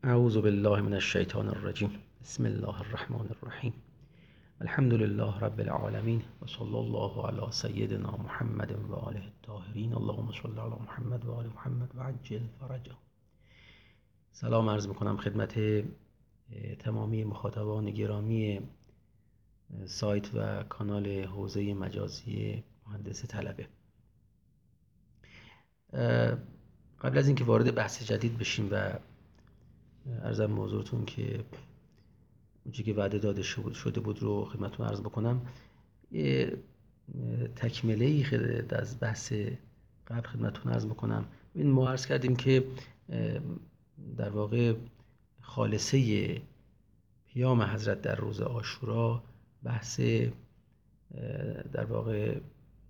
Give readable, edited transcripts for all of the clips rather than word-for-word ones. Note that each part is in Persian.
اعوذ بالله من الشیطان الرجیم. بسم الله الرحمن الرحیم. الحمد لله رب العالمین و صلی الله علی سیدنا محمد و آله الطاهرین. اللهم صل علی محمد و آل محمد و عجل فرجه. سلام عرض میکنم خدمت تمامی مخاطبان گرامی سایت و کانال حوزه مجازی مهندس طلبه. قبل از اینکه وارد بحث جدید بشیم و عرضم موضوعتون که اونچه که وعده داده شده بود رو خدمتتون عرض بکنم، تکمله‌ای از بحث قبل خدمتتون عرض بکنم. این ما عرض کردیم که در واقع خالصه پیام حضرت در روز عاشورا بحث در واقع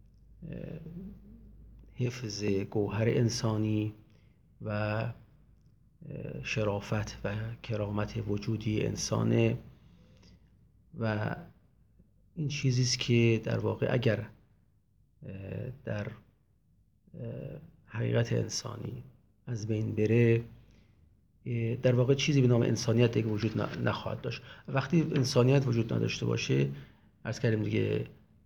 حفظ گوهر انسانی و شرافت و کرامت وجودی انسانه و این چیزی است که در واقع اگر در حقیقت انسانی از بین بره، در واقع چیزی به نام انسانیت دیگه وجود نخواهد داشت. وقتی انسانیت وجود نداشته باشه، عرض کردیم دیگه،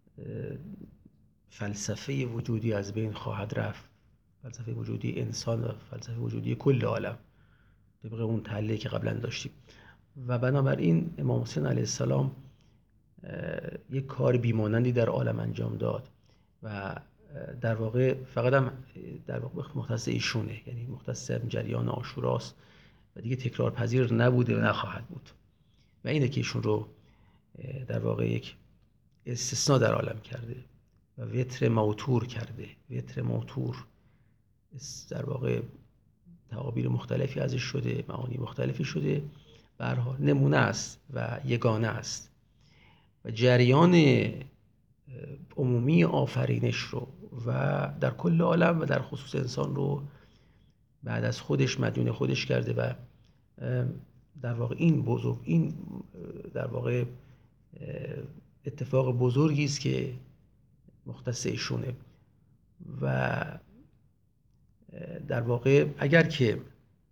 فلسفه وجودی از بین خواهد رفت، فلسفه وجودی انسان و فلسفه وجودی کل عالم، طبق اون تحلیلی که قبلا داشتیم. و بنابراین امام حسین علیه السلام یک کار بیمانندی در عالم انجام داد و در واقع فقط هم در واقع مختص ایشونه، یعنی مختص جریان عاشوراست و دیگه تکرار پذیر نبوده و نخواهد بود. و اینه که ایشون رو در واقع یک استثناء در عالم کرده و وتر موتور کرده. وتر موتور در واقع تعابیر مختلفی ازش شده، معانی مختلفی شده، به هر حال نمونه است و یگانه است و جریان عمومی آفرینش رو و در کل عالم و در خصوص انسان رو بعد از خودش مدیون خودش کرده و در واقع این در واقع اتفاق بزرگی است که مختص ایشونه. و در واقع اگر که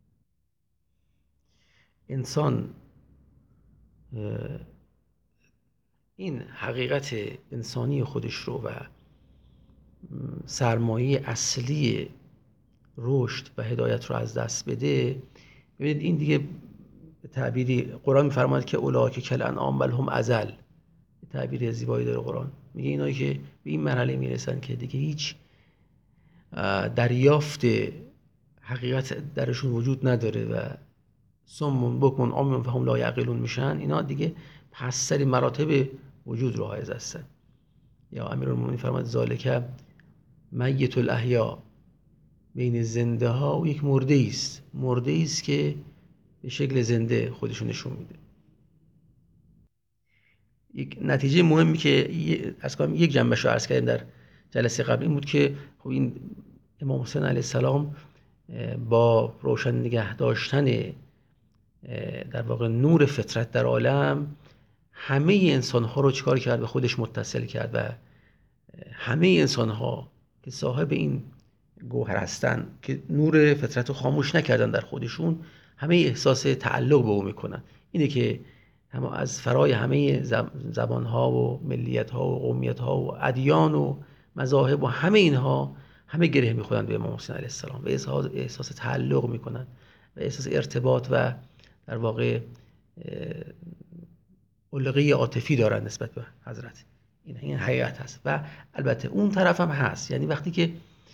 انسان این حقیقت انسانی خودش رو و سرمایه اصلی رشد و هدایت رو از دست بده، ببینید این دیگه به تعبیری قرآن می‌فرماید که اولئک کالانعام بل هم اضل. تعبیر زیبایی داره قرآن، میگه اینایی که به این مرحله میرسن که دیگه هیچ دریافت حقیقت درشون وجود نداره و صم بکم عمی فهم لا یعقلون میشن، اینا دیگه پست‌ترین مراتب وجود رو حائز هستن. یا امیرالمومنین فرماد ذالک میت الاحیا، بین زنده ها و یک مرده است که به شکل زنده خودشون نشون میده. یک نتیجه مهمی که از کنم یک جنبش رو عرض کردیم در جلسه قبل این بود که خب این امام حسین علیه السلام با روشن نگه داشتن در واقع نور فطرت در عالم همه انسان ها رو چیکار کرد؟ به خودش متصل کرد و همه انسان ها که صاحب این گوهر هستن که نور فطرت رو خاموش نکردن در خودشون، همه احساس تعلق به او میکنن. اینه که از فرای همه زبان ها و ملیت ها و قومیت ها و ادیان و مذاهب و همه اینها همه گره میخورن به امام حسین علیه السلام و احساس تعلق میکنن و احساس ارتباط و در واقع علقه عاطفی دارن نسبت به حضرت. این حقیقت هست. و البته اون طرف هم هست، یعنی وقتی که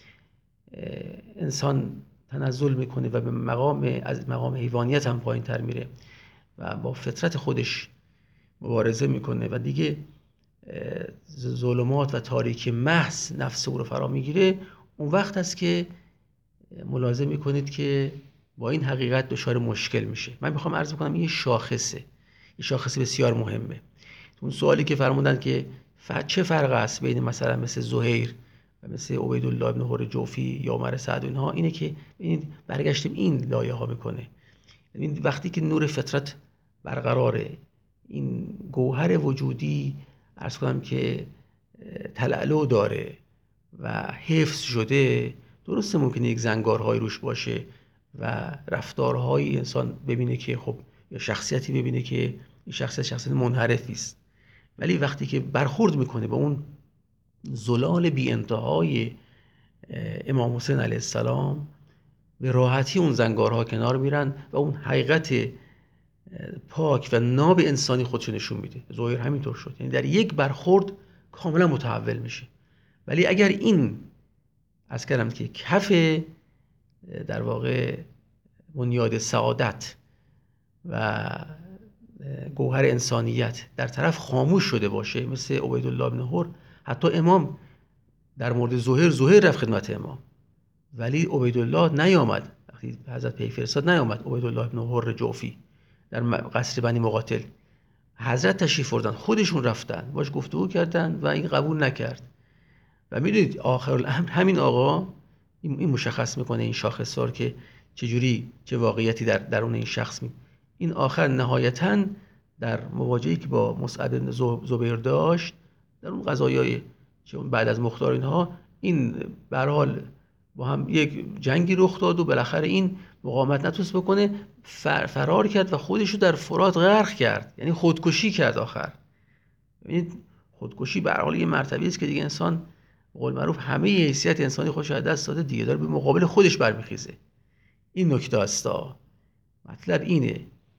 انسان تنزل میکنه و به از مقام حیوانیت هم پایین تر میره و با فطرت خودش مبارزه میکنه و دیگه ظلمات و تاریکی محض نفس او رو فرا میگیره، اون وقت است که ملاحظه میکنید که با این حقیقت دچار مشکل میشه. من میخوام عرض بکنم یه شاخصه بسیار مهمه. اون سوالی که فرمودن که چه فرق است بین مثلا مثل زهیر و مثل عبیدالله ابن حر جوفی یا عمر سعد و اینها، اینه که برگشتیم این لایه ها میکنه. یعنی وقتی که نور فطرت برقراره، این گوهر وجودی عرض کنم که تلالو داره و حفظ شده، درسته ممکنه یک زنگارهای روش باشه و رفتارهای انسان ببینه که خب یا شخصیتی ببینه که این شخصیت منحرفی است، ولی وقتی که برخورد میکنه به اون زلال بی انتهای امام حسین علیه السلام، به راحتی اون زنگارها کنار میرن و اون حقیقت پاک و ناب انسانی خودشو نشون میده. ظاهر همینطور شد، یعنی در یک برخورد کاملا متحول میشه. ولی اگر این از کلم که کف در واقع بنیاد سعادت و گوهر انسانیت در طرف خاموش شده باشه، مثل عبیدالله بن حر، حتی امام در مورد زهیر رفت خدمت امام، ولی عبیدالله نیامد، وقتی حضرت پی فرستاد نیامد عبیدالله بن حر جوفی در قصر بنی مقاتل، حضرت تشریف بردن، خودشون رفتن باش گفتگو کردن و این قبول نکرد. و میدونید آخر الامر همین آقا این مشخص میکنه این شاخصار که چجوری چه واقعیتی در درون این شخص این آخر نهایتاً در مواجهه‌ای که با مصعب بن زبیر داشت در اون قضایای چون بعد از مختار اینها، این به هر حال با هم یک جنگی رخ داد و بالاخره این مقاومت نتونست بکنه، فرار کرد و خودش رو در فرات غرق کرد، یعنی خودکشی کرد آخر. ببینید خودکشی به هر حال یه مرتبه‌ای است که دیگه انسان به قول معروف همه حیثیت انسانی خودش از دست داده دیگه، داره به مقابل خودش برمیخیزه. این نکته است، مطلب اینه.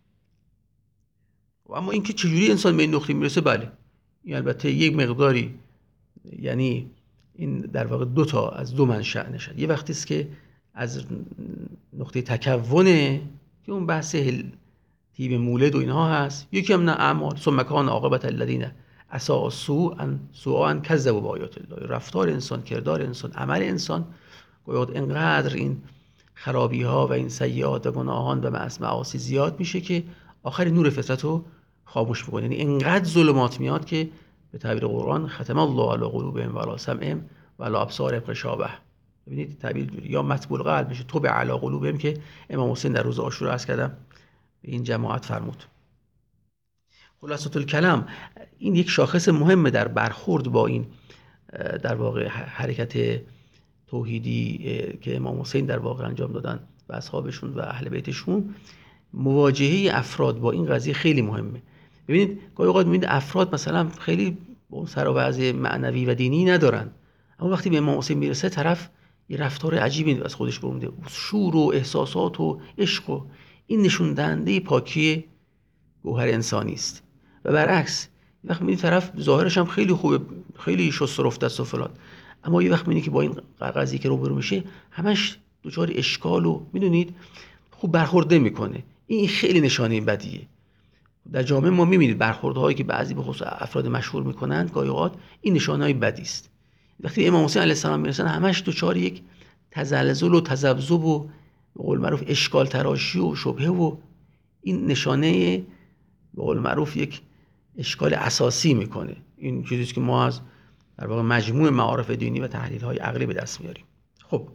و اما اینکه چجوری انسان به این نقطه میرسه، بله این البته یک مقداری، یعنی این در واقع دو تا از دو منشأ نشد. یه وقتی است که از نقطه تکونه که اون بحث تیب مولد و اینها هست، یکی هم نه اعمال ثم کان عاقبت الذین اساءوا سوءا کذبوا بآیات الله. رفتار انسان، کردار انسان، عمل انسان گویا اینقدر این خرابی ها و این سیئات و گناهان و معاصی زیاد میشه که آخر نور فطرت رو خاموش میکنه. یعنی اینقدر ظلمات میاد که به تعبیر قرآن ختم الله علی قلوبهم و علی سمعهم و علی ابصارهم غشاوة. ببینید تعبیر یا مطبوع قلب میشه تو به علی قلوبهم که امام حسین در روز عاشورا عرض کردم به این جماعت فرمود. خلاصة الکلام این یک شاخص مهمه در برخورد با این در واقع حرکت توحیدی که امام حسین در واقع انجام دادن و اصحابشون و اهل بیتشون. مواجهه افراد با این قضیه خیلی مهمه. ببینید گاهی اوقات میبینید افراد مثلا خیلی اون سر و وضع معنوی و دینی ندارن، اما وقتی به امام حسین میرسه طرف یه رفتار عجیبی از خودش برونده، شور و احساسات و عشق، و این نشون دهنده پاکی گوهر انسانی است. و برعکس وقتی میبینید طرف ظاهرش هم خیلی خوبه، خیلی شست و رفته است و فلان، اما یه وقت میبینید که با این قضیه که روبرو میشه همش دچار اشکال و میدونید خوب برخورد نمیکنه. این خیلی نشانه بدیه. در جامعه ما میبینید برخوردهایی که بعضی به خصوص افراد مشهور میکنند گاهی اوقات این نشانه‌های بدی است. وقتی امام حسین علیه السلام میرسن همش دچار یک تزلزل و تذبذب و به قول معروف اشکال تراشی و شبهه، و این نشانه به قول معروف یک اشکال اساسی میکنه. این چیزی است که ما از در واقع مجموع معارف دینی و تحلیل‌های عقلی به دست میاریم. خب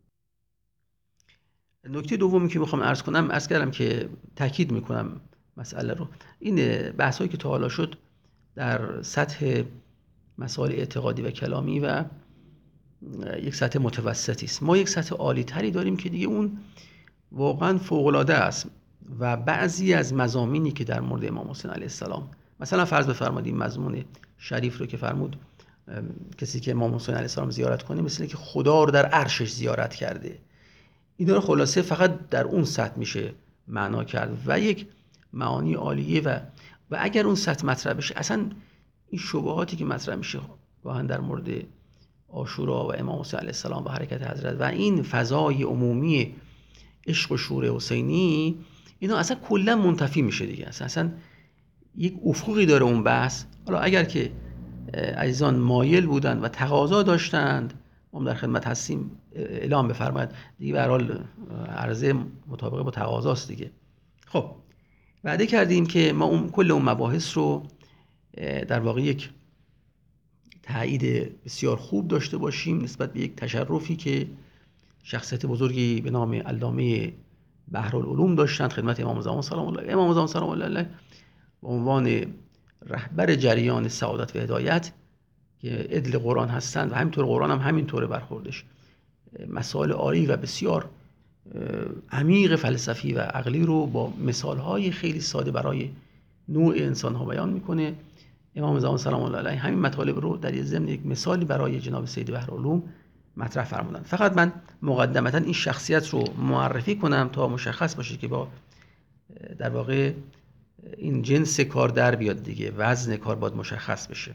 نکته دومی که میخوام عرض کنم، عرض کردم که تاکید میکنم مسئله رو، این بحثایی که تا حالا شد در سطح مسائل اعتقادی و کلامی و یک سطح متوسطی است. ما یک سطح عالی تری داریم که دیگه اون واقعا فوق العاده است و بعضی از مضامینی که در مورد امام حسین علیه السلام، مثلا فرض بفرمایید مضمون شریف رو که فرمود کسی که امام حسین علیه السلام زیارت کنه مثل که خدا رو در عرشش زیارت کرده، اینا رو خلاصه فقط در اون سطح میشه معنا کرد و یک معانی عالیه. و اگر اون سطح مطرح بشه، اصلا این شبهاتی که مطرح میشه گاهن در مورد عاشورا و امام حسین علیه السلام و حرکت حضرت و این فضای عمومی عشق و شور حسینی، اینا اصلا کلا منتفی میشه دیگه. اصلا یک افقی داره اون بحث. حالا اگر که عزیزان مایل بودن و تقاضا داشتند، ما در خدمت هستیم، اعلام بفرمایید دیگه. به هر حال عرضه مطابق با تقاضاست دیگه. خب وعده کردیم که ما کل اون مباحث رو در واقع یک تایید بسیار خوب داشته باشیم نسبت به یک تشرفی که شخصیت بزرگی به نام علامه بحرالعلوم داشتند خدمت امام زمان سلام الله علیه. امام زمان سلام الله علیه به عنوان رهبر جریان سعادت و هدایت که عدل قرآن هستند و همینطور قرآن هم همینطوره برخوردش، مسائل عالی و بسیار عمیق فلسفی و عقلی رو با مثال‌های خیلی ساده برای نوع انسان‌ها بیان میکنه. امام زمان سلام الله علیه همین مطالب رو در یه ضمن یک مثالی برای جناب سید بحرالعلوم مطرح فرمودن. فقط من مقدمتا این شخصیت رو معرفی کنم تا مشخص باشه که با در واقع این جنس کار در بیاد دیگه، وزن کار باید مشخص بشه.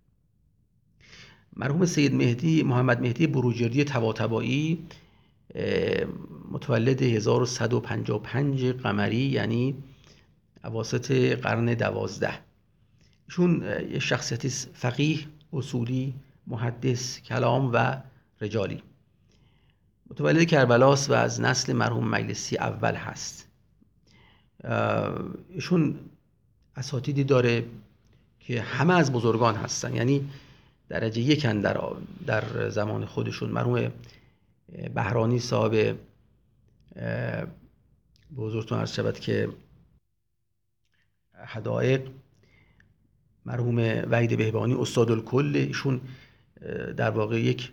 مرحوم سید مهدی محمد مهدی بروجردی طباطبایی متولد 1155 قمری، یعنی اواسط قرن 12. ایشون یه شخصیتی فقیه، اصولی، محدث، کلام و رجالی. متولد کربلاست و از نسل مرحوم مجلسی اول هست. ایشون اساتیدی داره که همه از بزرگان هستن، یعنی درجه یکن در زمان خودشون. مرحوم بهرانی صاحب بزرگتون عرض شود که حدائق، مرحوم وحید بهبانی استاد الکل، ایشون در واقع یک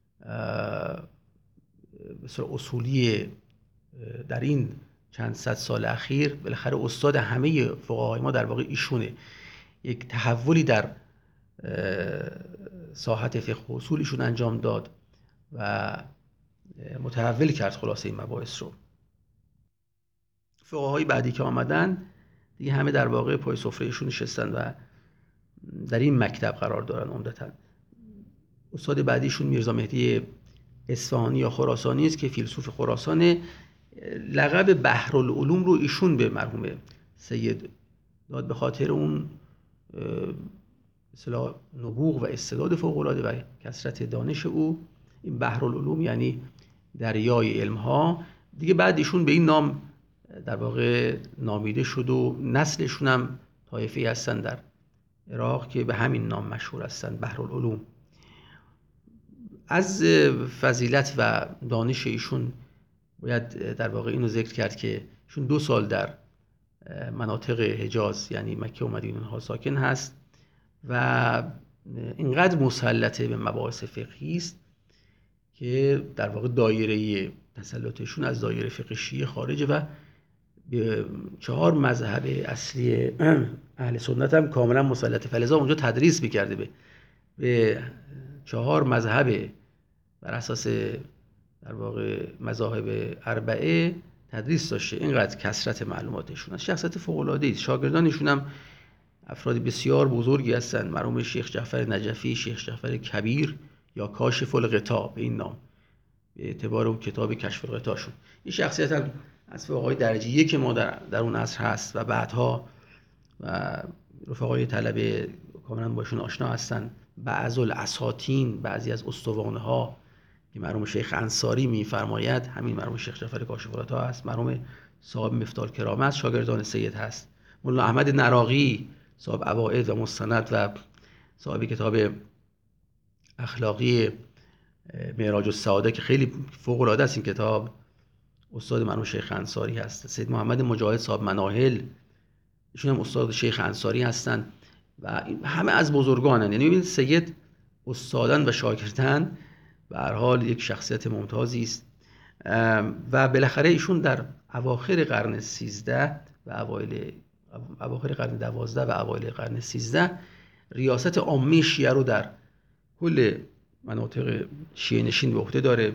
اصولی در این چند صد سال اخیر بالاخره استاد همه فقهای ما در واقع ایشونه. یک تحولی در ساحت فقه و اصول ایشون انجام داد و متحول کرد خلاصه این مباحث رو. فقهای بعدی که آمدن دیگه همه در واقع پای سفره ایشون نشستن و در این مکتب قرار دارن عمدتاً. استاد بعدیشون میرزا مهدی اصفهانی یا خراسانی است که فیلسوف خراسانه. لقب بحرالعلوم رو ایشون به مرحوم سید داد به خاطر اون اصطلاح نبوغ و استعداد فوق‌العاده و کثرت دانش او. این بحرالعلوم یعنی دریای علم‌ها دیگه. بعد ایشون به این نام در واقع نامیده شد و نسلشون هم طایفه‌ای هستن در عراق که به همین نام مشهور هستن، بحرالعلوم. از فضیلت و دانش ایشون باید در واقع اینو ذکر کرد که ایشون 2 سال در مناطق حجاز یعنی مکه و مدینه ها ساکن هست و اینقدر مسلط به مباحث فقهی است که در واقع دایره تسلطشون از دایره فقه شیعه خارجه و به 4 مذهب اصلی اهل سنت هم کاملا مسلطه. فلذا اونجا تدریس می‌کرده به 4 مذهب بر اساس در واقع مذاهب اربعه تدریس داشته. اینقدر کثرت معلوماتشون است. شخصیت فوق‌العاده‌ای است. شاگردانشون هم افراد بسیار بزرگی هستند. مرحوم شیخ جعفر نجفی، شیخ جعفر کبیر یا کاشف الغطا به این نام به اعتبار اون کتاب کشف الغطا شون. این شخصیت هم از فقهای درجه یک ما در اون عصر هست و بعدها و رفقای طلبه کاملا باشون آشنا هستن. بعض الاساطین، بعضی از استوانه ها که مرحوم شیخ انصاری میفرماید همین مرحوم شیخ جعفر کاشف الغطا هست. مرحوم صاحب مفتاح الکرامه است، شاگردان سید هست. مولانا احمد نراقی صاحب عوائد و مستند و صاحب کتاب اخلاقی معراج السعاده که خیلی فوق العاده است این کتاب، استاد مرحوم شیخ انصاری هست. سید محمد مجاهد صاحب مناهل، ایشون هم استاد شیخ انصاری هستند و همه از بزرگانن. یعنی ببینید سید استادان و شاگردان به هر حال یک شخصیت ممتازی است و بالاخره ایشون در اواخر قرن 13 و اواخر قرن 12 و اوایل قرن 13 ریاست عامه شیعه رو در کل مناطق شیعه نشین به عهده داره.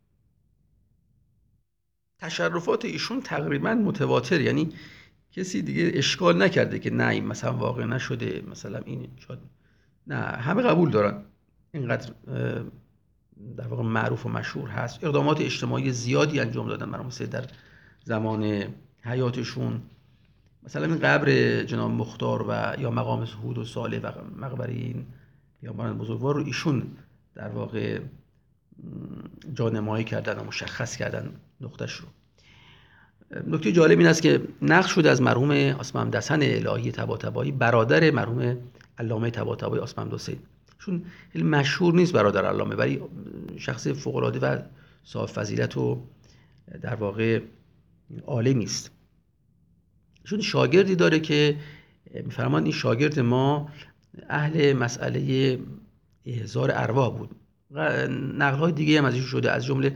تشرفات ایشون تقریبا متواتر، یعنی کسی دیگه اشکال نکرده که نه این مثلا واقع نشده، مثلا این شاید نه، همه قبول دارن. اینقدر در واقع معروف و مشهور هست. اقدامات اجتماعی زیادی انجام دادن مرحوم سید در زمان حیاتشون. مثلا این قبر جناب مختار و یا مقام هود و صالح و مقبره این پیامبران بزرگوار رو ایشون در واقع جانمایی کردن و مشخص کردن نقطه‌اش رو. نکته جالب این است که نقل شده از مرحوم آسمه‌مد حسن الهی طباطبایی، برادر مرحوم علامه طباطبایی آسمه‌مد حسین. چون خیلی مشهور نیست برادر علامه، ولی شخص فوق‌العاده و صاحب فضیلت و در واقع عالمی است. چون شاگردی داره که می‌فرمان این شاگرد ما اهل مسئله احضار ارواح بود. نقل‌های دیگه هم ازش شده، از جمله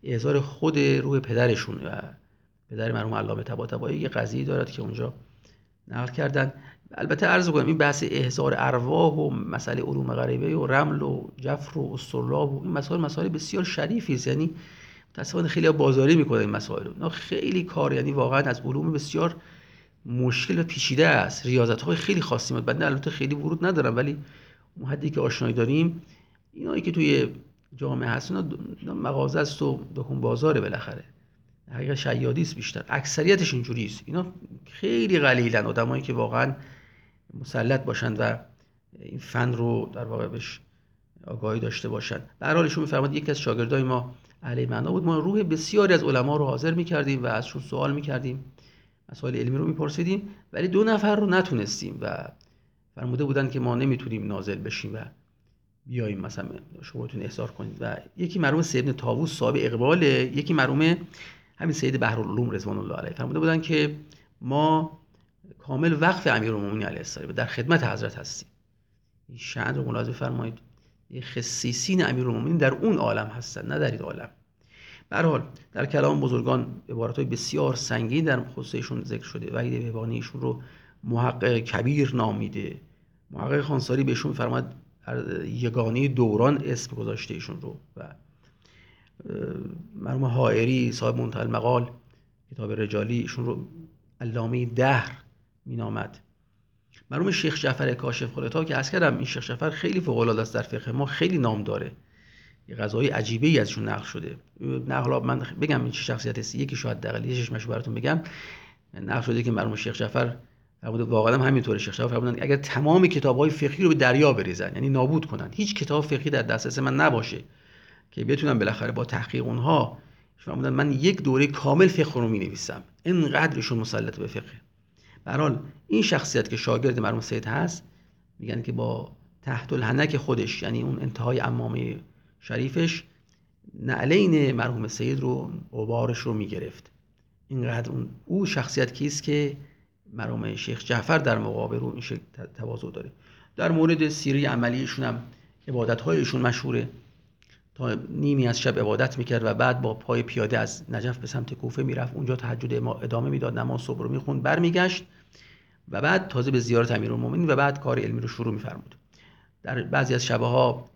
احضار خود روح پدرشون و پدر مرحوم علامه طباطبایی یه قضیه دارد که اونجا نقل کردن. البته عرض کنم این بحث احضار ارواح و مسئله علوم غریبه و رمل و جفر و اسطرلاب و این مسائل بسیار شریفی است. یعنی متأسفانه خیلی بازاری میکنن این مسائل. اینا خیلی کار، یعنی واقعا از علوم بسیار مشکل و پیچیده است. ریاضت‌های خیلی خاصی بود. بنده البته خیلی ورود ندارم، ولی اون حدی که آشنایی داریم اینایی که توی جامعه هست اینا مغازه است و دکون بازاره بالاخره. حقیقت شیادی است بیشتر. اکثریتش اینجوری است. اینا خیلی قلیلن آدمایی که واقعا مسلط باشن و این فن رو در واقع بهش آگاهی داشته باشن. به هر حال ایشون می‌فرماد یکی از شاگردای ما اهل معنا بود، ما روح بسیاری از علما رو حاضر می‌کردیم و ازشون سوال می‌کردیم، مسائل علمی رو می‌پرسیدیم، ولی 2 نفر رو نتونستیم و فرموده بودن که ما نمیتونیم نازل بشیم و بیایم مثلا شما بتونید احضار کنید. و یکی مرحوم سید ابن طاووس صاحب اقباله، یکی مرحوم همین سید بحرالعلوم رضوان الله علیه فرموده بودن که ما کامل وقف امیرالمومنین علیه السلام در خدمت حضرت هستیم. این شأن رو ملاحظه فرمایید، خصیصین امیرالمومنین در اون عالم هستن نه در این عالم. به هر حال در کلام بزرگان عباراتهای بسیار سنگین در خصوص ایشون ذکر شده. وحید بهبانی ایشون رو محقق کبیر نامیده. محقق خانساری بهشون فرماد یگانه دوران اسم گذاشته ایشون رو. و مرحوم حائری صاحب منتهی المقال کتاب رجالی ایشون رو علامه دهر مینامد. مرحوم شیخ جعفر کاشف خلطا که عرض کردم این شیخ جعفر خیلی فوق العاده است، در فقه ما خیلی نام داره، یه قضایی عجیبه ای ازشون نقل شده. نقلا من بگم این چه شخصیت است، یکی شاید دقیقاً یه چشمش براتون بگم. نقل شده که مرحوم شیخ جعفر فرموده، واقعا هم همینطوره، شیخ جعفر فرمودن اگر تمام کتاب‌های فقهی رو به دریا بریزن، یعنی نابود کنن، هیچ کتاب فقهی در دسترس من نباشه که بتونم بالاخره با تحقیق اونها، فرمودن من یک دوره کامل فقه رو می‌نویسم. اینقدرشون مسلط به فقه. به هر حال این شخصیت که شاگرد مرحوم سید هست، میگن که با تحت الحنک خودش، یعنی اون انتهای عمامه شریفش، نعلین مرحوم سید رو غبارش رو میگرفت. اینقدر او شخصیت کیست که مرحوم شیخ جعفر در مقابل رو این شکل تواضع داره. در مورد سیره عملیشون هم عبادت‌هایشون مشهوره. تا نیمی از شب عبادت میکرد و بعد با پای پیاده از نجف به سمت کوفه میرفت، اونجا تهجد ادامه میداد، نماز صبح رو میخوند، برمیگشت و بعد تازه به زیارت امیرالمومنین و بعد کار علمی رو شروع میفرمود. در بعضی از شبها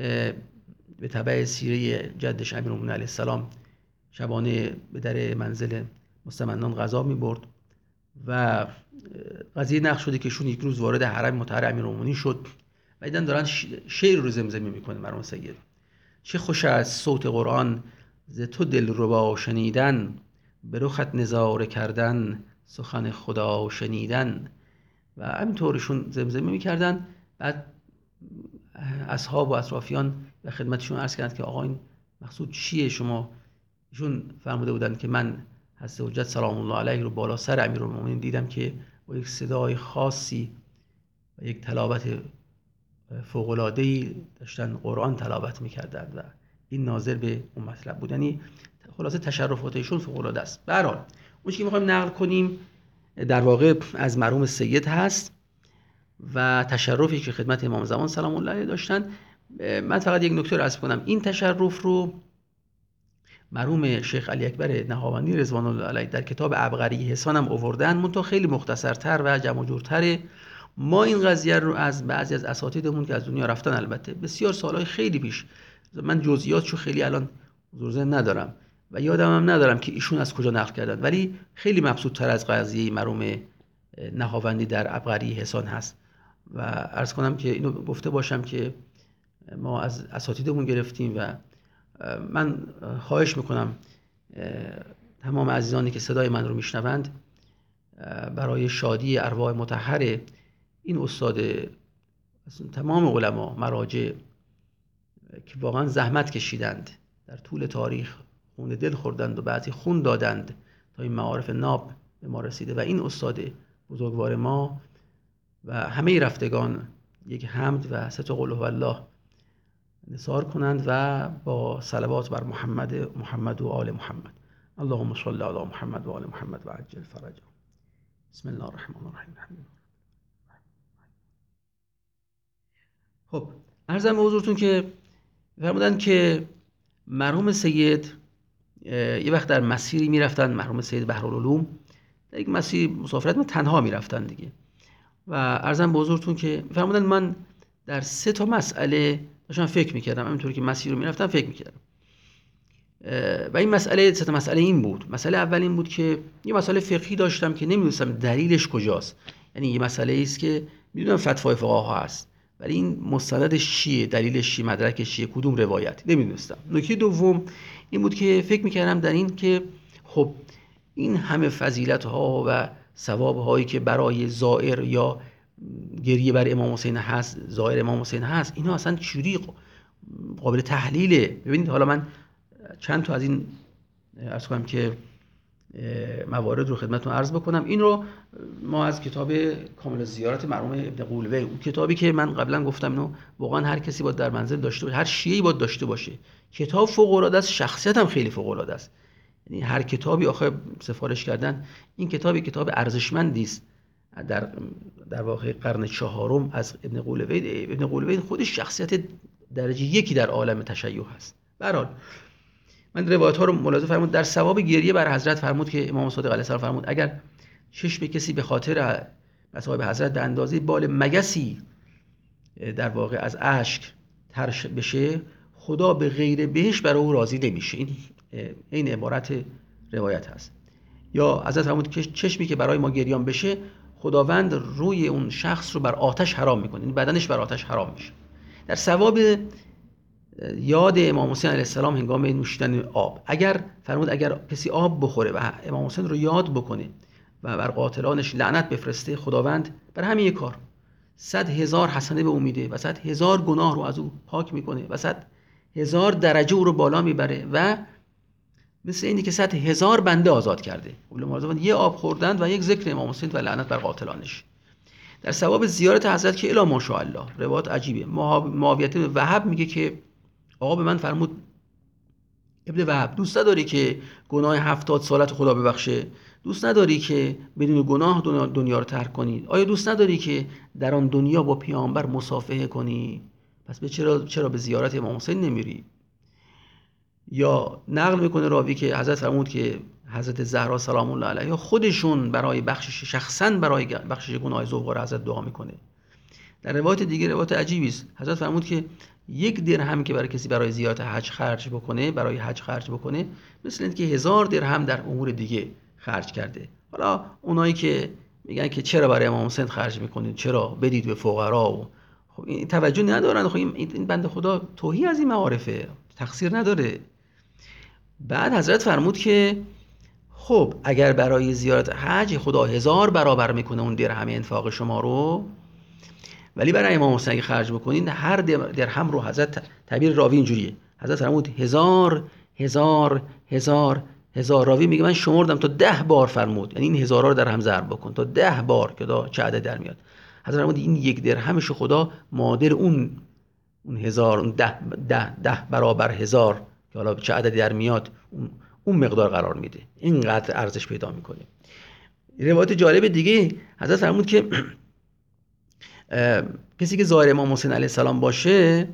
به تبع سیره جدش امیرالمومنین علیه السلام شبانه به در منزل مستمندان غذا میبرد و قضیه نقل شده که شون یک روز وارد حرم مطهر امیرالمومنین شد و دیدن دارن شعر رو زمزمه میکنه مرحوم سید. چه خوش است صوت قرآن ز تو دلربا شنیدن، به رخت نظاره کردن سخن خدا شنیدن. و همینطورشون زمزمه میکردن. بعد اصحاب و اطرافیان به خدمتشون عرض کردند که آقا این مقصود چیه شما؟ ایشون فرموده بودند که من حضرت حجت سلام الله علیه رو بالا سر امیرالمومنین دیدم که با یک صدای خاصی و یک تلاوت فوق‌العاده‌ای داشتن قرآن تلاوت میکردند و این ناظر به اون مطلب بود. یعنی خلاصه تشرفات ایشون فوق‌العاده است. به هر حال اون چیزی که می‌خوایم نقل کنیم در واقع از مرحوم سید هست و تشرفی که خدمت امام زمان سلام الله علیه داشتن. من فقط یک نکته رو عرض کنم، این تشرف رو مرحوم شیخ علی اکبر نهاوندی رضوان الله علیه در کتاب عبقری حسان هم آوردن، منتها خیلی مختصرتر و جمع جورتره. ما این قضیه رو از بعضی از اساتیدمون که از دنیا رفتن، البته بسیار سالهای خیلی پیش، من جزئیاتشو خیلی الان حضور ذهن ندارم و یادم هم ندارم که ایشون از کجا نقل کردن، ولی خیلی مبسوط‌تر از قضیه مرحوم نهاوندی در عبقری حسان هست. و عرض کنم که اینو گفته باشم که ما از اساتیدمون گرفتیم و من خواهش میکنم تمام عزیزانی که صدای من رو میشنوند برای شادی ارواح مطهر این استاد، تمام علما مراجع که واقعا زحمت کشیدند، در طول تاریخ خون دل خوردند و بعضی خون دادند تا این معارف ناب به ما رسیده، و این استاد بزرگوار ما و همه رفتگان یک حمد و ست قل هوالله نثار کنند و با صلوات بر محمد و آل محمد. اللهم صل علی محمد و آل محمد و عجل فرجهم. بسم الله الرحمن الرحیم. خب عرضم به حضورتون که فرمودن که مرحوم سید یه وقت در مسیری میرفتن مرحوم سید بحرالعلوم، در یک مسیر مسافرت، من تنها میرفتن دیگه و عرضم به حضورتون که فرمودن من در 3 تا مسئله داشتم فکر میکردم، همینطوری که مسیر رو میرفتم فکر میکردم و این مسئله 3 تا مسئله این بود. مسئله اول این بود که یه مسئله فقهی داشتم که نمیدونستم دلیلش کجاست، یعنی یه مسئله است که میدونم فتوای فقها هست ولی این مستندش چیه، دلیلش چیه، مدرکش چیه، کدوم روایت، نمیدونستم. نکته دوم این بود که فکر میکردم در این که خب این همه فضیلت ها و ثواب هایی که برای زائر یا گریه بر امام حسین هست، زائر امام حسین هست، اینا اصلا چجوری قابل تحلیله؟ ببینید حالا من چند تا از این عرض کنم که موارد رو خدمتتون عرض بکنم. این رو ما از کتاب کامل زیارت مرحوم ابن قولوی، اون کتابی که من قبلا گفتم اینو واقعا هر کسی باید در منزل داشته باشه، هر شیعه‌ای باید داشته باشه. کتاب فوق‌العاده است، شخصیت هم خیلی فوق‌العاده است. یعنی هر کتابی آخه سفارش کردن، این کتاب ارزشمندی است در واقع قرن 4 از ابن قولوی. ابن قولوی خودش شخصیت درجه 1 در عالم تشیع هست. به هر حال من روایت ها رو ملاحظه فرمود. در ثواب گریه بر حضرت فرمود که امام صادق علیه السلام فرمود اگر چشم کسی به خاطر مصائب حضرت به اندازه بال مگسی در واقع از اشک تر بشه، خدا به غیر بهش برای او راضی نمیشه. این عبارت روایت هست. یا حضرت فرمود که چشمی که برای ما گریان بشه، خداوند روی اون شخص رو بر آتش حرام میکنه، این بدنش بر آتش حرام میشه. در ثواب یاد امام حسین علیه السلام هنگام نوشیدن آب، اگر کسی آب بخوره و امام حسین رو یاد بکنه و بر قاتلانش لعنت بفرسته، خداوند بر همین کار 100,000 حسنه به او میده و 100,000 گناه رو از او پاک میکنه و 100,000 درجه او رو بالا میبره و مثل اینی که 100,000 بنده آزاد کرده. یه آب خوردن و یک ذکر امام حسین و لعنت بر قاتلانش. در ثواب زیارت حضرت که الا ماشاءالله، روایت عجیبه. معاویه بن وهب میگه که آقا به من فرمود ابن وهب، دوست نداری که گناه 70 سالت خدا ببخشه؟ دوست نداری که بدون گناه دنیا رو ترک کنی؟ آیا دوست نداری که در آن دنیا با پیامبر مصافحه کنی؟ پس به چرا به زیارت امام حسین نمیری؟ یا نقل میکنه راوی که حضرت فرمود که حضرت زهرا سلام الله علیها خودشون برای شخصا برای بخشش گناه زوجار حضرت دعا میکنه. در روایت دیگه، روایت عجیبی است، حضرت فرمود که 1 درهم که برای کسی برای زیارت حج خرج بکنه مثل اینکه 1000 درهم در امور دیگه خرج کرده. حالا اونایی که میگن که چرا برای امام حسین خرج میکنید، چرا بدید به فقرا، و خب این توجه ندارن. خب این بنده خدا توهی از این معارفه، تقصیر نداره. بعد حضرت فرمود که خب اگر برای زیارت حج خدا 1000 برابر میکنه اون درهم انفاق شما رو، ولی برای امام حسین خرج بکنین هر درهم رو، حضرت تعبیر راوی اینجوریه، حضرت فرمود 1000 راوی میگه من شمردم تا 10 بار فرمود، یعنی این 1000 رو در هم ضرب بکن تا 10 بار که چه عدد در میاد. حضرت فرمود این 1 درهمش خدا مادر اون 1000، اون 10 برابر 1000 که حالا چه عددی در میاد اون مقدار قرار میده، اینقدر ارزش پیدا میکنه. روایت جالب دیگه حضرت فرمود که کسی که زائر امام حسین علیه السلام باشه،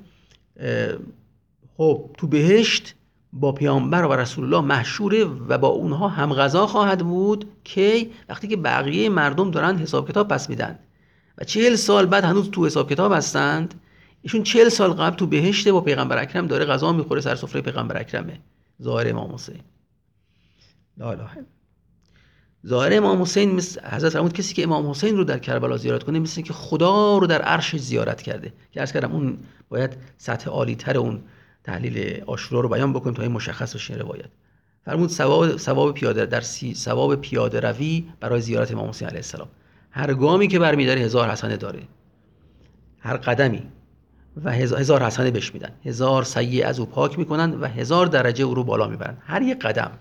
خب تو بهشت با پیامبر و رسول الله محشوره و با اونها هم غذا خواهد بود که وقتی که بقیه مردم دارن حساب کتاب پس میدن و 40 سال بعد هنوز تو حساب کتاب هستند، ایشون 40 سال قبل تو بهشت با پیغمبر اکرم داره غذا میخوره، سر سفره پیغمبر اکرمه. زائر امام حسین، لا اله الا ظاهر امام حسین، مثل حضرت فرمود کسی که امام حسین رو در کربلا زیارت کنه مثل که خدا رو در عرشش زیارت کرده. که عرض کردم اون باید سطح عالی تر اون تحلیل عاشورا رو بیان بکنیم تا این مشخص بشه روایت. فرمود ثواب پیاده روی برای زیارت امام حسین علیه السلام، هر گامی که برمی‌داره 1000 حسنه داره، هر قدمی و 1000 حسنه بهش میدن، 1000 سیئه از او پاک میکنن و 1000 درجه او رو بالا میبرن هر یک قدم.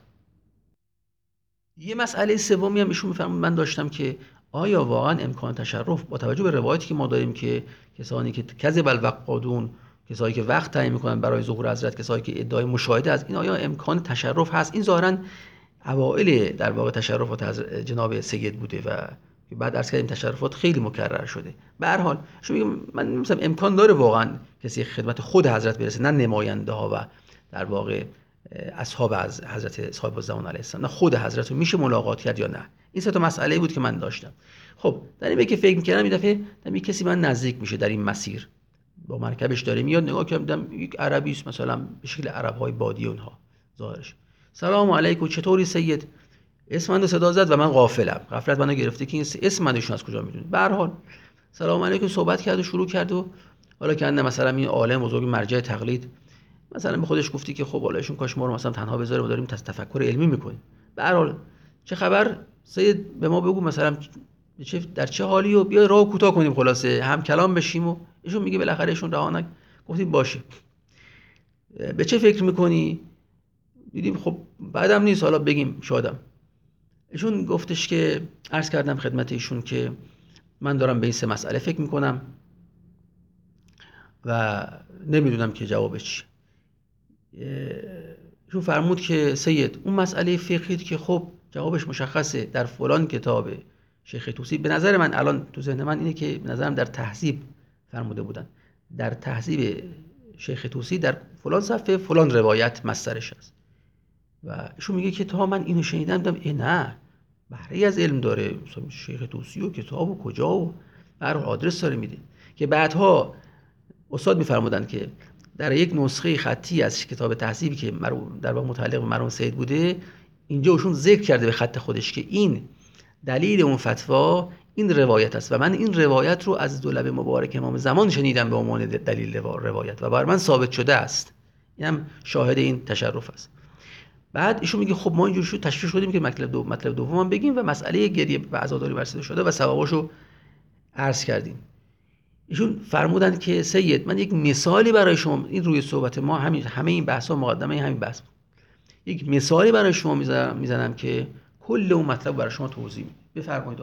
یه مسئله سومی هم ایشون میفرمود من داشتم که آیا واقعا امکان تشرف با توجه به روایتی که ما داریم که کسانی که کذب الوقادون، کسایی که وقت تعیین میکنن برای ظهور حضرت، کسایی که ادعای مشاهده از این، آیا امکان تشرف هست؟ این ظاهرا اوائل در واقع تشرفات از جناب سید بوده و بعد عرض کردیم تشرفات خیلی مکرر شده. به هر حال شما میگم من مثلا امکان داره واقعا کسی خدمت خود حضرت برسه، نه نماینده ها و در واقع اصحاب از حضرت صاحب الزمان علیه السلام، نه خود حضرت رو میشه ملاقات کرد یا نه. این سه تا مسئله بود که من داشتم. خب در این که فکر می‌کردم این دفعه یک کسی من نزدیک میشه در این مسیر، با مرکبش داره میاد، نگاه کردم یک عربی است، مثلا به شکل عرب‌های بادی اونها ظاهرش. سلام علیکم، چطوری سید؟ اسم منو صدا زد و من غفلت منو گرفته که این اسم منشون از کجا میدونه. به هر حال سلام علیکم صحبت کرد و شروع کرد و حالا که مثلا این عالم بزرگ مرجع تقلید مثلا به خودش گفتی که خب حالشون کاش ما رو مثلا تنها بذاره، ما داریم تفکر علمی میکنیم. به هر حال چه خبر سید، به ما بگو مثلا در چه حالی و بیا راه کوتاه کنیم، خلاصه هم کلام بشیم. و ایشون میگه بالاخره ایشون رها گفتیم باشه. به چه فکر میکنی؟ دیدیم خب بعدم نیست حالا بگیم شادم. ایشون گفتش که عرض کردم خدمت ایشون که من دارم به این سه مسئله فکر میکنم و نمیدونم که جوابش چیه. ایشون فرمود که سید اون مسئله فقهی که خب جوابش مشخصه در فلان کتاب شیخ طوسی، به نظر من الان تو ذهن من اینه که به نظرم در تهذیب فرموده بودن، در تهذیب شیخ طوسی در فلان صفحه فلان روایت مصدرش است. و ایشون میگه که تا من اینو شنیدم دیدم نه بهره از علم داره، مثلا شیخ طوسی و کتاب و کجا و هر آدرس داره میده. که بعدها استاد میفرمودن که در یک نسخه خطی از کتاب تهذیب که در واقع متعلق به مرحوم سید بوده، اینجا ایشون ذکر کرده به خط خودش که این دلیل اون فتوا این روایت است و من این روایت رو از دو لب مبارک امام زمان شنیدم به عنوان دلیل روایت و بر من ثابت شده است. اینم شاهد این تشرف است. بعد ایشون میگه خب ما اینجوری شد تشویق شدیم که مطلب دوم بگیم و مسئله گریه و عزاداری بررسی شده و ثواباشو عرض کردیم. ایشون فرمودن که سید من یک مثالی برای شما، این روی صحبت ما همه این بحث‌ها مقدمه همین بحث، یک مثالی برای شما میزنم که کل اون مطلب برای شما توضیح میده. بفرمایید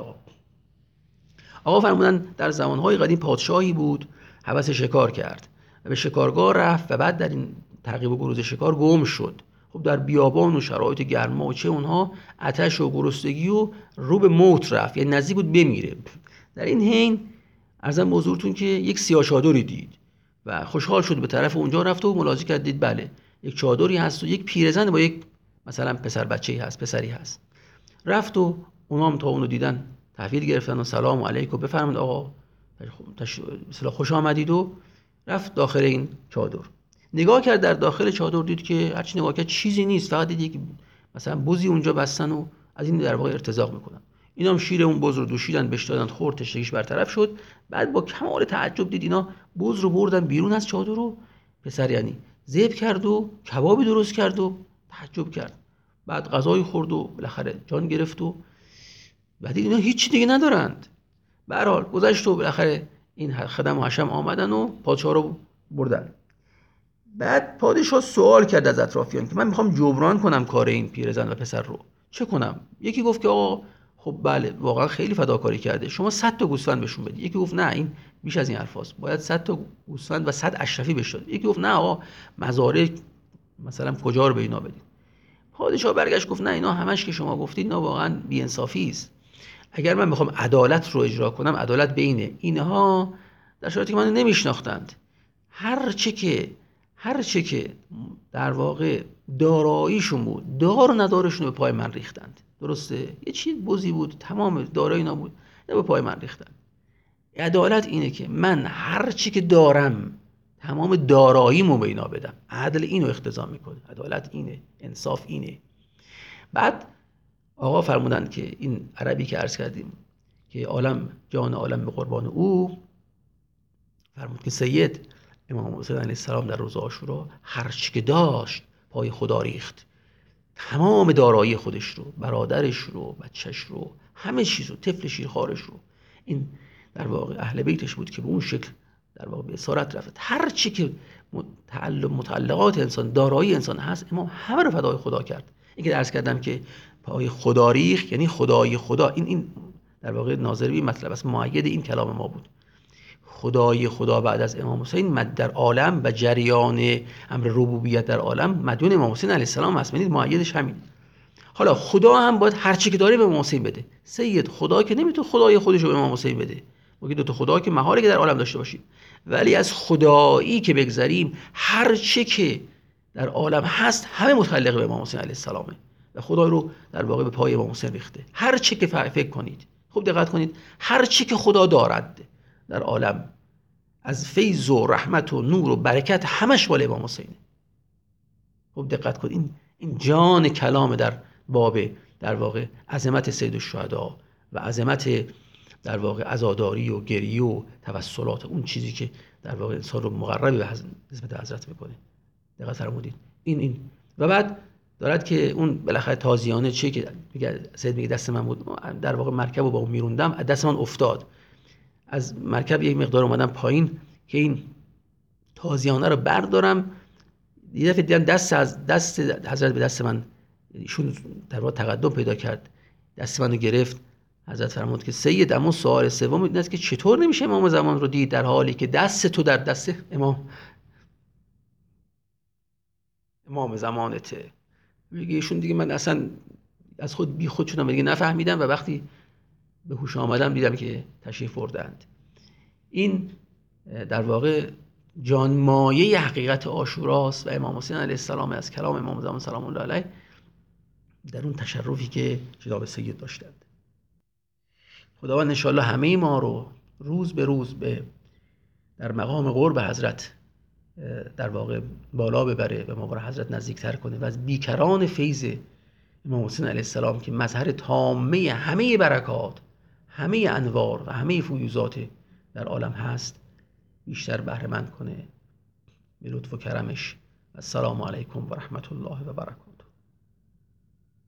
آقا فرمودن در زمانهای قدیم پادشاهی بود هوس شکار کرد و به شکارگاه رفت و بعد در این تعقیب و گروز شکار گم شد. خب در بیابان و شرایط گرما و چه اونها آتش و گرسنگی و رو به موت رفت، یعنی نزدیک بود بمیره. در این حین عرضم به حضورتون که یک سیاه چادری دید و خوشحال شد، به طرف اونجا رفت و ملاحظه کرد دید بله یک چادری هست و یک پیرزن با یک مثلا پسر بچه‌ای هست، پسری هست. رفت و اونام تا اونو دیدن تحویل گرفتن و سلام علیکم بفرمایید آقا مثلا خوش آمدید و رفت داخل این چادر. نگاه کرد در داخل چادر دید که هرچی نگاه کرد چیزی نیست، فقط دید یک مثلا بزی اونجا بستن و از این در واقع ارتزاق میکنن. اینا هم شیر اون بز رو دوشیدن بهش دادن، خورد، تشنگیش برطرف شد. بعد با کمال تعجب دید اینا بز رو بردن بیرون از چادر رو، پسر یعنی ذبح کرد و کبابی درست کرد و تعجب کرد. بعد غذای خورد و بالاخره جان گرفت و بعد اینا هیچ دیگه ندارند. به هر حال گذشت و بالاخره این خدم و حشم آمدن و پادشاه رو بردن. بعد پادشاه سوال کرد از اطرافیان که من میخوام جبران کنم کار این پیرزن و پسر رو، چه کنم؟ یکی گفت که آقا خب بله واقعا خیلی فداکاری کرده، شما 100 تا گوسفند بهشون بدید. یکی گفت نه این بیش از این حرفاست، باید 100 تا گوسفند و 100 اشرفی بهش بدید. یکی گفت نه آقا مزارع مثلا کجا رو به اینا بدید. پادشاه برگشت گفت نه اینا همش که شما گفتید اینا واقعا بی‌انصافی است. اگر من بخوام عدالت رو اجرا کنم، عدالت بین اینها در شرایطی که من نمیشناختند، هر چه که در واقع داراییشون بود دار و ندارشون به پای من ریختند. درسته؟ یه چیز بزی بود تمام دارایی اینا بود به پای من ریختند. عدالت اینه که من هر چی که دارم تمام داراییمو به اینا بدم. عدل اینو اقتضا میکنه، عدالت اینه، انصاف اینه. بعد آقا فرمودن که این عربی که عرض کردیم که عالم جان عالم به قربان او، فرمود که سید امام حسین علیه السلام در روز عاشورا هر چی که داشت پای خدا ریخت، تمام دارایی خودش رو، برادرش رو، بچهش رو، همه چیز رو، طفل شیرخوارش رو. این در واقع اهل بیتش بود که به اون شکل در واقع به اسارت رفت. هر چی که متعلقات انسان، دارایی انسان هست، امام همه رو فدای خدا کرد. این که عرض کردم که پای خدا ریخت یعنی خدای خدا، این در واقع ناظر به مطلب است، مؤید این کلام ما بود. خدای خدا بعد از امام حسین مد در عالم و جریان امر ربوبیت در عالم مدیون امام حسین علیه السلام است. ببینید مؤیدش همین. حالا خدا هم باید هر چی که داره به امام حسین بده. سید خدا که نمیتونه خدای خودش رو به امام حسین بده. ما که دو تا خدا که محاله که در عالم داشته باشیم، ولی از خدایی که بگذریم هر چی که در عالم هست همه متعلق به امام حسین علیه السلامه و خدا رو در واقع به پای امام حسین ریخته. هر چی که فکر کنید، خوب دقت کنید، هر چی که خدا دارد در عالم از فیض و رحمت و نور و برکت همش مال امام حسینه. خوب دقت کنید، این جان کلام در باب در واقع عظمت سید الشهدا و عظمت در واقع عزاداری و گریه و توسلات، اون چیزی که در واقع انسان رو مقرب به نسبت حضرت میکنه. دقت فرمودید. این و بعد دارد که اون بالاخره تازیانه چه که میگه سید میگه دست من بود، در واقع مرکب رو با اون میروندم، دست من افتاد، از مرکب یک مقدار اومدم پایین که این تازیانه رو بردارم. یه دفعه دیدم دست حضرت به دست من، ایشون در واقع تقدم پیدا کرد، دست منو گرفت. حضرت فرمود که سید، اما سوال سوم این است که چطور نمیشه امام زمان رو دید در حالی که دست تو در دست امام زمانته. میگه ایشون دیگه من اصلا از خود بی خود شدم، دیگه نفهمیدم و وقتی به هوش آمدم دیدم که تشریف بردند. این در واقع جانمایه حقیقت عاشوراست و امام حسین علیه السلام از کلام امام زمان سلام الله علیه در اون تشرفی که جناب سید داشتند. خداوند انشاءالله همه ما رو روز به روز در مقام قرب حضرت در واقع بالا ببره، به مقام حضرت نزدیکتر کنه و از بیکران فیض امام حسین علیه السلام که مظهر تامه همه برکات، همه انوار و همه فیوضات در عالم هست بیشتر بهره مند کنه به لطف و کرمش. السلام علیکم و رحمت الله و برکاته.